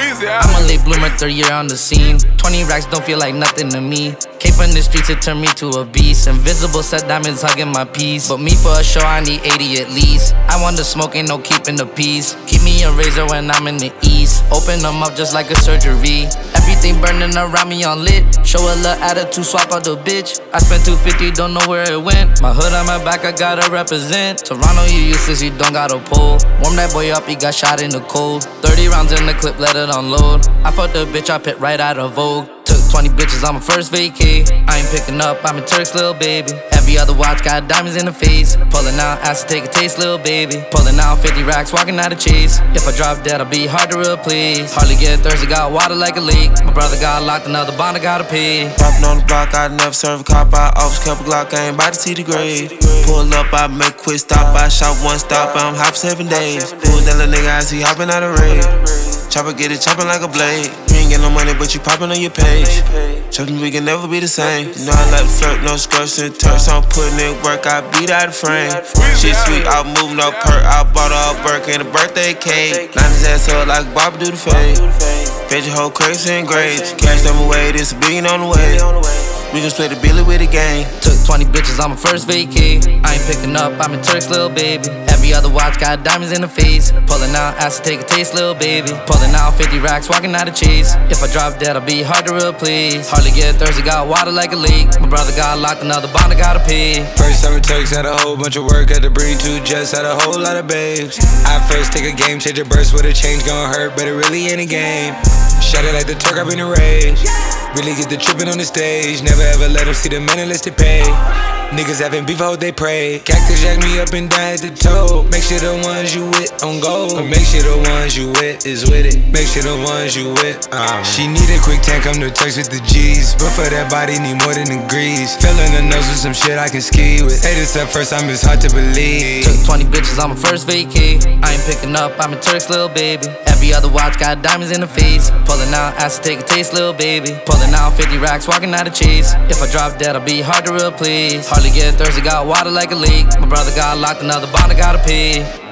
Weezy. I'm a late bloomer, third year on the scene. 20 racks don't feel like nothing to me. Came from the streets, it turned me to a beast. Invisible set diamonds hugging my piece. But me for a show, I need 80 at least. I want the smoke, ain't no keeping the peace. Keep me a razor when I'm in the east. Open them up just like a surgery. Everything burning around me on lit. Show a little attitude, swap out the bitch. I spent 250, don't know where it went. My hood on my back, I gotta represent. Toronto, you useless, you don't got a pole. Warm that boy up, he got shot in the cold. 30 rounds in the clip, let it unload. I fucked the bitch, I pit right out of Vogue. Took 20 bitches on my first vacay. I ain't picking up, I'm a Turk's little baby. Every other watch got diamonds in the face. Pulling out, asked to take a taste, little baby. Pulling out 50 racks, walking out of chase. If I drop dead, I'll be hard to replace. Hardly get thirsty, got water like a lake. My brother got locked, another bond I gotta pay. Poppin' on the block, I never serve a cop. I always kept a Glock, I ain't bout to see the grave. Pull up, I make a quick stop. I shot one stop, I'm hot for 7 days. Pull down the nigga, I see hopping out of raid. Chopper get it chopping like a blade. You ain't get no money, but you popping on your page. Chopping, we can never be the same. You know I like to flirt, no skirts and turks. I'm putting in work, I beat out the frame. Shit sweet, I'm moving up perk. I bought her a Burke and a birthday cake. Line his ass up like Bob do the fade. Fed your whole crates and grades. Cash them away, this a billion on the way. We gon' split the billy with the gang. Took 20 bitches on my first vacay. I ain't picking up, I'm a Turk's little baby. Every other watch got diamonds in the face. Pulling out, asked to take a taste, little baby. Pulling out 50 racks, walking out of chase. If I drop dead, I'll be hard to replace. Hardly get thirsty, got water like a lake. My brother got locked, another bond I gotta pay. First time in Turks, had a whole bunch of work. Had to bring 2 jets, had a whole lot of babes. I first take a game, change a burst with a change gon' hurt, but it really ain't a game. Shot it like the Turk, I've been enraged. Really get the trippin' on the stage. Never ever let them see the man unless they pay. Niggas having beef, I hope they pray. Cactus jack me up and down at the toe. Make sure the ones you with on go. Make sure the ones you with is with it. Make sure the ones you with. She need a quick tank, come to Turks with the G's. But for that body, need more than the grease. Filling the nose with some shit I can ski with. Hey, this at first time, it's hard to believe. Took 20 bitches on my first vacay. I ain't picking up, I'm a Turk's little baby. Every other watch got diamonds in the face. Pulling out, asked to take a taste, little baby. Pulling out 50 racks, walking out of chase. If I drop dead, I'll be hard to replace. Hardly get thirsty, got water like a lake. My brother got locked, another bond I gotta pay.